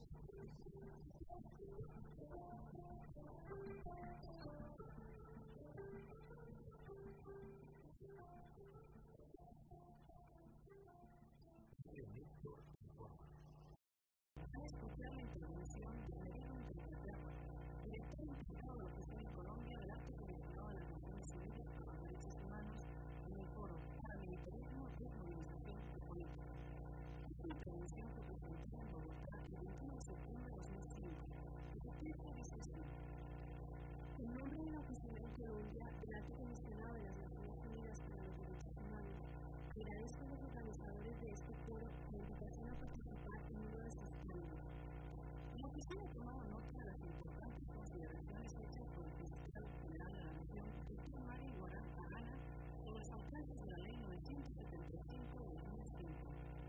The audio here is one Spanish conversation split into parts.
escuchar la intervención de Mariano Enriquetazo, director integrado de la Oficina en Colombia del Alto Comisionado de las Naciones Unidas para los Derechos Humanos en el Foro Paramilitarismo, Desmovilización y Política. Esta intervención fue presentada en Bogotá el 21 de septiembre de 2005 y su texto dice así: en nombre de la Oficina en Colombia del Alto Comisionado de las Naciones Unidas para los Derechos Humanos, agradezco a los organizadores de este foro la invitación a participar en uno de sus planes. La oficina ha tomado nota de las importantes consideraciones hechas por el fiscal general de la Nación, Dr. Mario Iguarán Arana, sobre los alcances de la Ley 975 de 2005.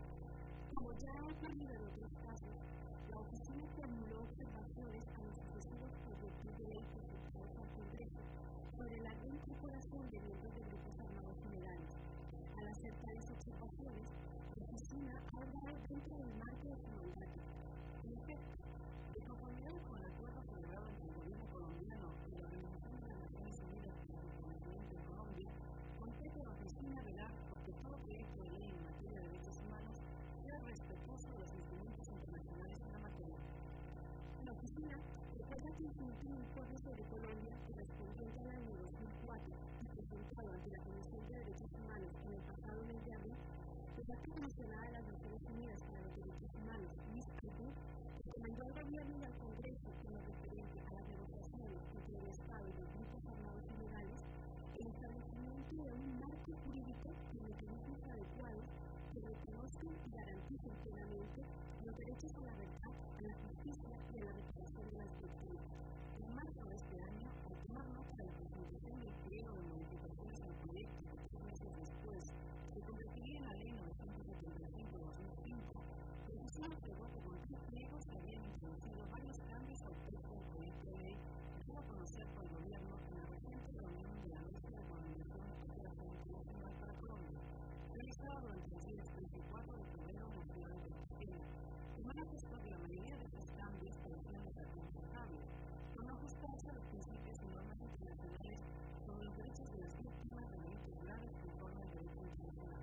Como ya ha ocurrido en otros casos, la oficina formuló observaciones a los sucesivos proyectos de ley presentados al Congreso sobre la reincorporación de miembros de grupos armados ilegales. Al hacer tales observaciones, la oficina ha obrado dentro del marco de su mandato. En efecto, de conformidad con el acuerdo celebrado entre el gobierno colombiano y la Organización de las Naciones Unidas para el Reconocimiento en Colombia, compete a la oficina velar porque todo proyecto de ley en materia de derechos humanos sea respetuoso de los instrumentos internacionales en la materia. La oficina recuerda que en su último informe sobre Colombia, correspondiente al año 2004 y presentado ante la Comisión de Derechos Humanos en el pasado mes de abril, la Alta Comisionada de las Naciones Unidas para los Derechos Humanos, Ms. Abu, recomendó al gobierno y al Congreso, en lo referente a las negociaciones entre el Estado y los grupos armados ilegales, el establecimiento de un marco jurídico con mecanismos adecuados que reconozcan y garanticen plenamente los derechos a la verdad, a la justicia y a la reparación de las víctimas. En marzo de este año, al tomar nota de la presentación del pliego de modificaciones al proyecto que 3 meses después se convertiría en la Ley 975 de 2005, la oficina observó que con 3 pliegos se habían introducido varios cambios al texto del proyecto de ley dado a conocer por el gobierno en la reciente reunión de la Mesa de Coordinación de Cooperación Internacional para Colombia, realizada durante los días 34 de febrero en la ciudad de Cartagena, y manifestó que la mayoría de estos cambios parecían inconfortables, por no ajustarse a los principios y normas internacionales sobre los derechos de las víctimas de delitos graves conforme al derecho internacional.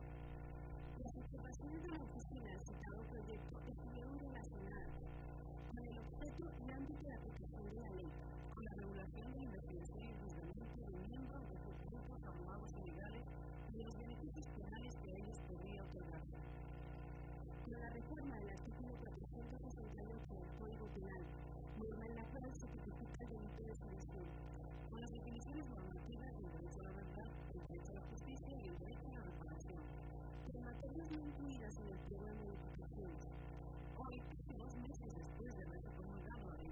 Las observaciones de la oficina del citado proyecto estuvieron relacionadas con el objeto y ámbito de aplicación de la ley, con la regulación de la investigación y el juzgamiento de miembros de sus grupos armados ilegales y de los beneficios penales que a ellos podría otorgarse. Con la reforma del artículo 468 del Código Penal, norma en la cual se tipifica el delito de sedición, con las definiciones normativas del derecho a la verdad, el derecho a la justicia y el derecho a la reparación, pero materias no incluidas en el pliego de modificaciones. Hoy, casi 2 meses después de haberse promulgado la Ley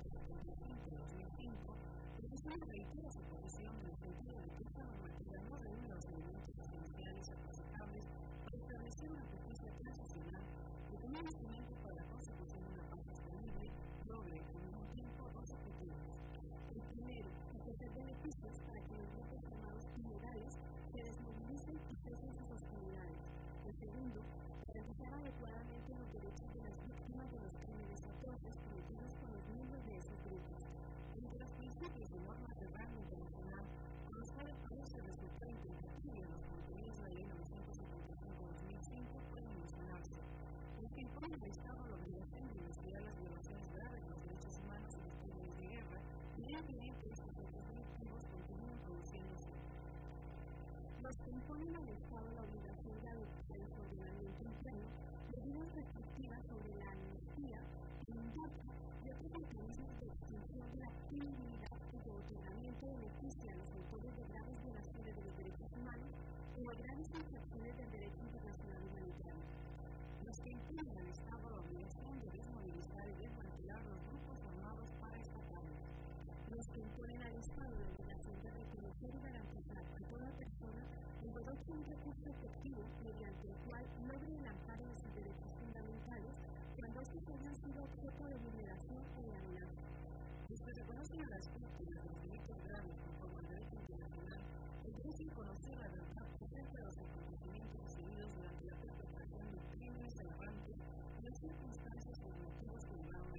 975 de 2005, la oficina reitera su posición en el sentido de que esta normativa no reúne los elementos esenciales aconsejables para establecer una justicia transicional y como un instrumento para la consecución de una paz sostenible, doble y al mismo tiempo 2 objetivos. El primero, ofrecer beneficios para que los grupos armados ilegales se desmovilicen y cesen sus hostilidades. El segundo, garantizar adecuadamente los derechos de las víctimas de los crímenes atroces cometidos por los miembros de esos grupos. Entre los principios y normas de rango internacional, con los cuales parece resultar incompatible los contenidos de la Ley 975/2005 pueden mencionarse: el que impone al Estado la obligación de investigar las violaciones graves de los derechos humanos y los crímenes de guerra y de impedir que estos hechos delictivos continúen produciéndose. Los que imponen al Estado la obligación de adoptar el ordenamiento interno medidas restrictivas sobre la amnistía, el indulto y otros mecanismos de extinción de la punibilidad cuyo otorgamiento beneficia a los autores de graves violaciones de los derechos humanos o de graves infracciones del derecho internacional humanitario. Los que imponen al Estado la obligación de desmovilizar y desmantelar los grupos armados paraestatales. Los que imponen al Estado la obligación de reconocer y garantizar a toda persona el derecho a un recurso efectivo mediante el cual logre el amparo de sus derechos fundamentales cuando estos hayan sido objeto de vulneración o de amenaza. Los que reconocen a las víctimas de los delitos graves conforme al derecho internacional el derecho a conocer la verdad acerca de los acontecimientos sucedidos durante la perpetración de crímenes aberrantes y las circunstancias y los motivos que llevaron a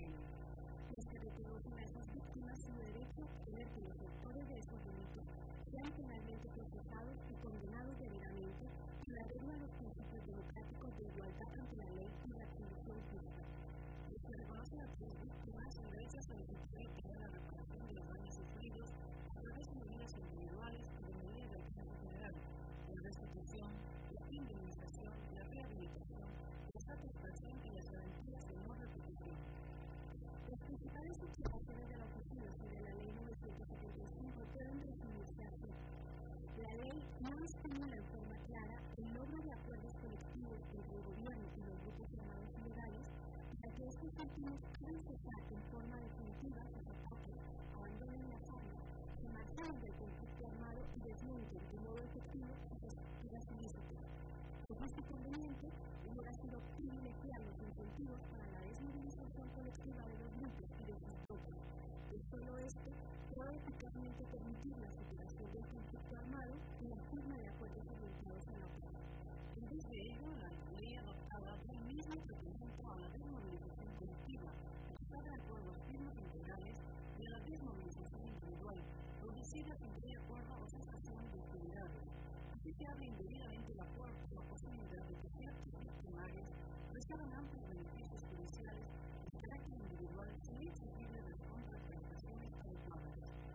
reparación justa. Los que reconocen a sus víctimas su derecho a solicitar y pedir la reparación de los daños sufridos a través de medidas individuales y de medidas de alcance general, la restitución, la indemnización, la rehabilitación, la satisfacción y las garantías de no repetición. Las principales observaciones de la oficina sobre la Ley 975 pueden resumirse así. La ley no estimula en forma clara el logro de acuerdos colectivos entre el gobierno y los grupos armados ilegales para que estos últimos puedan cesar en forma definitiva sus ataques, abandonen las armas, se marchen del conflicto armado y desmonten de modo efectivo sus estructuras ilícitas. Es este conveniente hubiera sido privilegiar los incentivos para la desmovilización colectiva de los grupos y de sus tropas. El solo este puede eficazmente permitir la superación del conflicto armado y la firma de acuerdos orientados a la paz. En vez de ello, la ley adoptada da el mismo tratamiento a la desmovilización colectiva, basada en acuerdos firmes integrales y a la desmovilización individual, producida sin previo acuerdo o cesación de actividades. Así se abre indebidamente la posibilidad de que ciertos victimarios reciban amplios beneficios judiciales de carácter individual sin exigible de contraprestaciones adecuadas.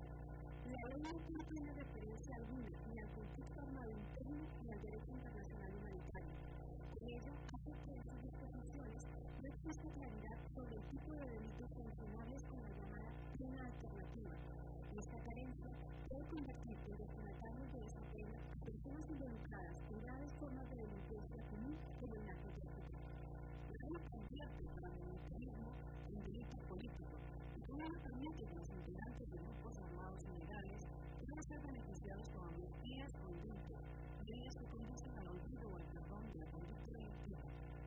La ley no contiene referencia alguna ni al conflicto armado interno ni al derecho internacional humanitario. Por ello, hace que en sus disposiciones no existe claridad sobre el tipo de delitos sancionables con la llamada pena alternativa. Y esta carencia puede convertir en destinatarios de esa pena a personas involucradas en graves formas de delincuencia común como el narcotráfico. La ley convierte el paramilitarismo en delito político y promueve también que los integrantes de grupos armados ilegales puedan ser beneficiados con amnistías o indultos, leyes que conducen al olvido o al perdón de la conducta delictiva.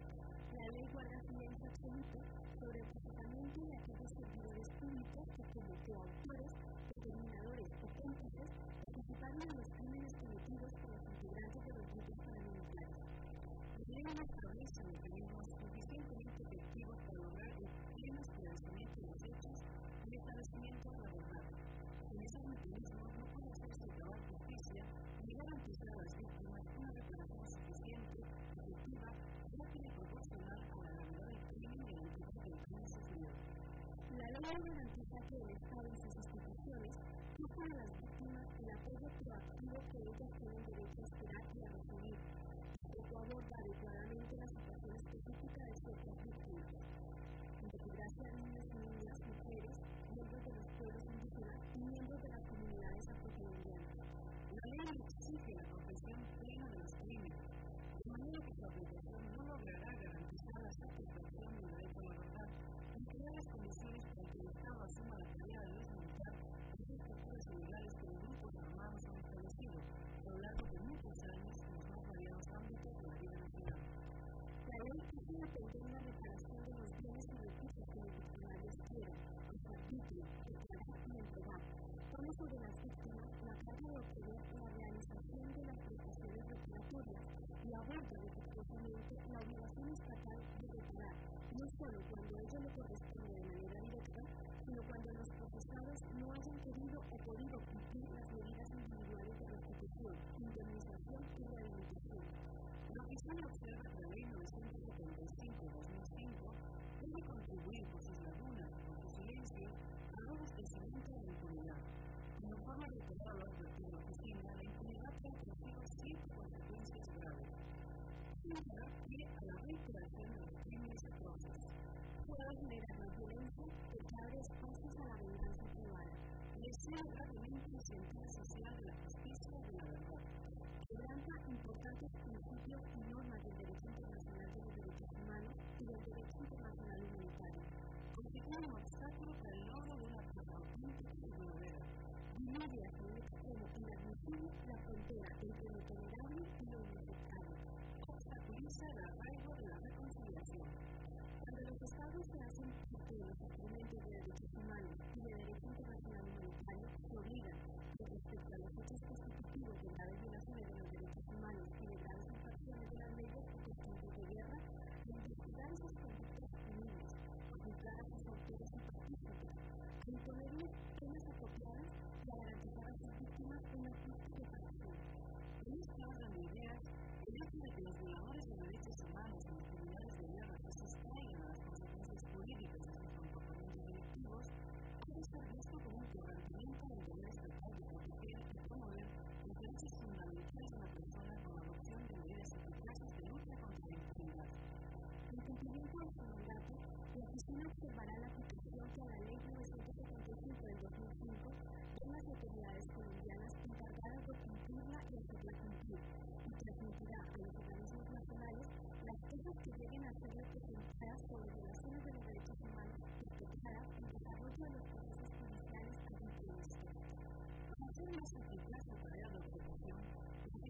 La ley guarda silencio absoluto sobre el procesamiento de aquellos servidores públicos que, como coautores, determinadores o cómplices, participaron en los crímenes cometidos por los integrantes de los grupos paramilitares. La ley no establece mecanismos suficientemente efectivos para lograr el pleno esclarecimiento de los hechos y el establecimiento de la verdad. Sin esos mecanismos no puede hacerse acabar justicia ni garantizar a las víctimas una reparación suficiente, efectiva, rápida y proporcional a la gravedad del crimen y a la amplitud del crimen sufrido. La ley garantiza que el Estado y sus instituciones ofrecen a las víctimas el apoyo proactivo que ellas tienen derecho a esperar y a recibir. Tampoco aborda adecuadamente la situación específica de ciertas víctimas. En desgracia, niños y niñas, mujeres, miembros de los pueblos indígenas y miembros de las comunidades afrocolombianas. La ley exige la confesión plena de los crímenes, de manera que su aplicación no logrará garantizar la satisfacción del derecho a la verdad, ni crear las condiciones para que el Estado asuma la tarea de desmontar las estructuras ilegales que los grupos armados han establecido a lo largo de muchos años en los más variados ámbitos de la vida nacional. La ley quiere defender la reparación de los bienes y recursos que los victimarios quieran, compartirlo, declarar y entregar. Pone sobre las víctimas la carga de obtener la realización de las prestaciones reparatorias y aborda defectuosamente la obligación estatal de reparar, no solo cuando ello le corresponde de manera directa, sino cuando los procesados no hayan querido o podido cumplir las medidas individuales de restitución, indemnización y rehabilitación. La oficina observa que la Ley 975/2005 debe contribuir por sus lagunas y por su silencio al robustecimiento de la impunidad. Como forma de reiterar los advertido de la oficina, la impunidad trae consigo 7 consecuencias graves. Puede dar pie a la reiteración de los crímenes atroces. Puede generar la violencia que abre espacios a la venganza privada. Desea gravemente el sentido social de la justicia y de la verdad. Quebranta importantes principios y normas del derecho internacional de los derechos humanos y del derecho internacional humanitario. Constituye un obstáculo para el logro de una paz auténtica y duradera. Divide hasta un extremo inadmisible la frontera entre lo tolerable y lo inaceptable. Obstaculiza el arraigo de la reconciliación. Cuando los Estados se hacen parte de los instrumentos de derechos humanos y de derecho internacional humanitario, se obligan, con respecto a los hechos constitutivos de graves violaciones de los derechos humanos y de graves infracciones de las leyes y costumbres de guerra, a investigar esas conductas punibles, a juzgar a sus autores y partícipes, a imponerles penas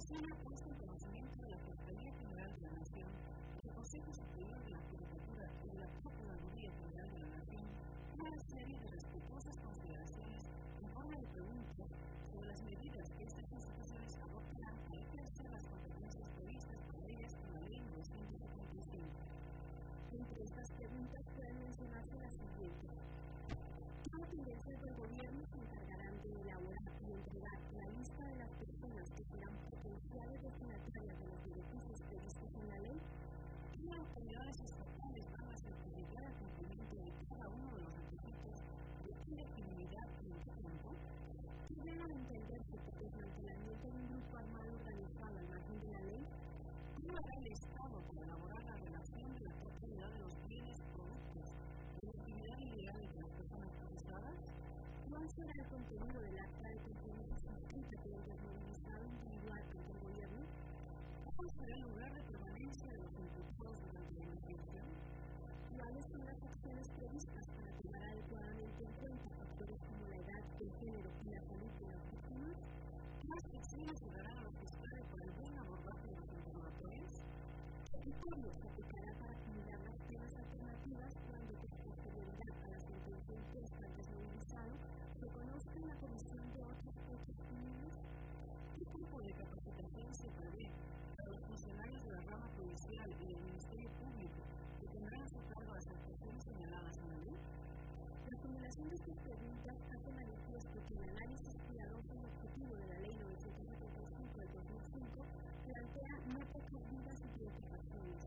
China ha puesto en conocimiento de la Fiscalía General de la Nación, del Consejo Superior de la Judicatura y de la Procuraduría General de la Nación una serie de respetuosas consideraciones en forma de preguntas sobre las medidas que estas instituciones adoptarán para ejercer las competencias previstas por ellas en la Ley 975. Entre estas preguntas pueden mencionarse las siguientes. ¿Qué dependencias del gobierno se encargarán de elaborar y entregar la lista de las personas que serán potenciales destinatarias de los beneficios previstos en la ley? ¿Qué autoridades estatales van a certificar el cumplimiento de cada uno de los requisitos? ¿De qué legitimidad y en qué tiempo? ¿Qué debe entenderse por desmantelamiento de un grupo armado organizado al margen de la ley? ¿Cómo hará el Estado para elaborar la relación de la propiedad de los bienes, productos y la actividad ilegal de las personas procesadas? ¿Cuál será el contenido del acta de compromiso suscrita por el desmovilizado individual ante el gobierno? ¿Cuál será el lugar de permanencia de los imputados durante la investigación? ¿Cuáles son las acciones previstas para tomar adecuadamente en cuenta factores como la edad, el género y la salud de las víctimas? ¿Qué restricciones se darán a los fiscales para el buen abordaje de los interrogatorios? ¿Qué criterio se aplicará para acumular las penas alternativas cuando, con posterioridad a la sentencia impuesta al desmovilizado, se conozca la comisión de otros hechos punibles? ¿Qué tipo de capacitación se prevé para los funcionarios de la rama judicial y del Ministerio Público que tendrán a su cargo las actuaciones señaladas en la ley? La formulación de estas preguntas hace manifiesto que el análisis cuidadoso y objetivo de la Ley 975 del 2005 plantea no pocas dudas y preocupaciones.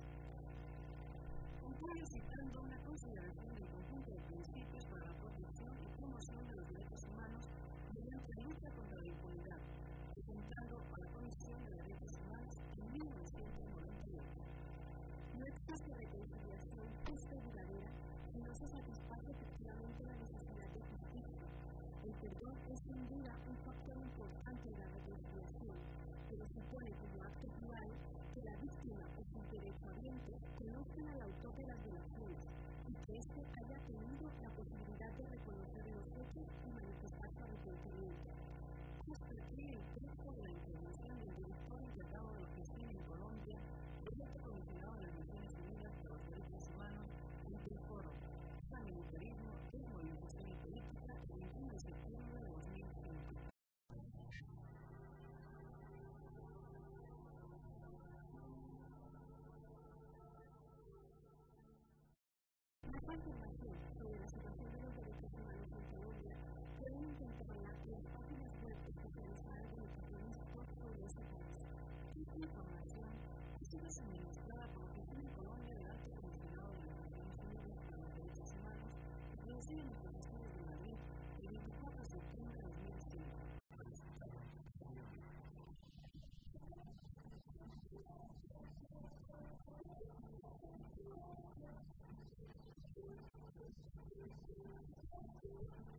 Concluye citando una consideración del conjunto de principios para la protección y promoción de los derechos humanos mediante la lucha contra la impunidad, presentando a la Comisión de Derechos Humanos en 1998. No existe reconciliación justa y duradera si no se satisface efectivamente la necesidad de justicia. El perdón es sin duda un factor importante de la reconciliación, pero supone como acto privado que la víctima o sus derechohabientes conozcan al autor de las violaciones y que éste haya tenido la posibilidad de reconocer los hechos y manifestar su arrepentimiento. Hasta aquí el texto de la intervención del director encargado de la oficina en Colombia, del alto comisionado de las Naciones Unidas para los Derechos Humanos, ante el foro Paramilitarismo, Desmovilización y Política, el 21 de septiembre de 2005. Más información sobre la situación de los derechos humanos en Colombia pueden encontrarla en las páginas web especializadas de Nutricionistas sobre ese país. Esta información ha sido suministrada por la Oficina en Colombia del Alto Comisionado de las Naciones Unidas para los Derechos Humanos, producida en las oficinas de Madrid el 24 de septiembre de 2005.